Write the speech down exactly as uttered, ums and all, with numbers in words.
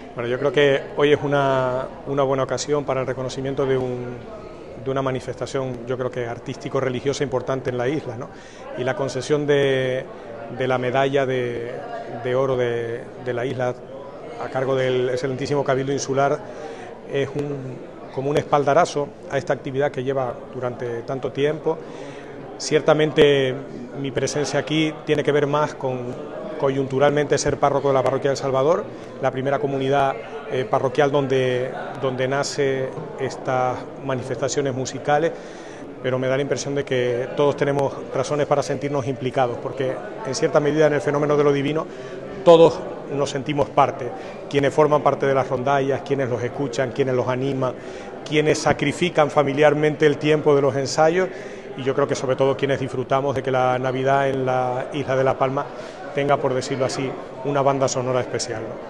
Bueno, yo creo que hoy es una, una buena ocasión para el reconocimiento de, un, de una manifestación, yo creo que artístico-religiosa importante en la isla, ¿no? Y la concesión de, de la medalla de, de oro de, de la isla a cargo del excelentísimo Cabildo Insular es un, como un espaldarazo a esta actividad que lleva durante tanto tiempo. Ciertamente mi presencia aquí tiene que ver más con coyunturalmente ser párroco de la parroquia del Salvador, la primera comunidad eh, parroquial donde, donde nace estas manifestaciones musicales, pero me da la impresión de que todos tenemos razones para sentirnos implicados, porque en cierta medida en el fenómeno de lo divino todos nos sentimos parte, quienes forman parte de las rondallas, quienes los escuchan, quienes los animan, quienes sacrifican familiarmente el tiempo de los ensayos, y yo creo que sobre todo quienes disfrutamos de que la Navidad en la isla de La Palma tenga, por decirlo así, una banda sonora especial, ¿no?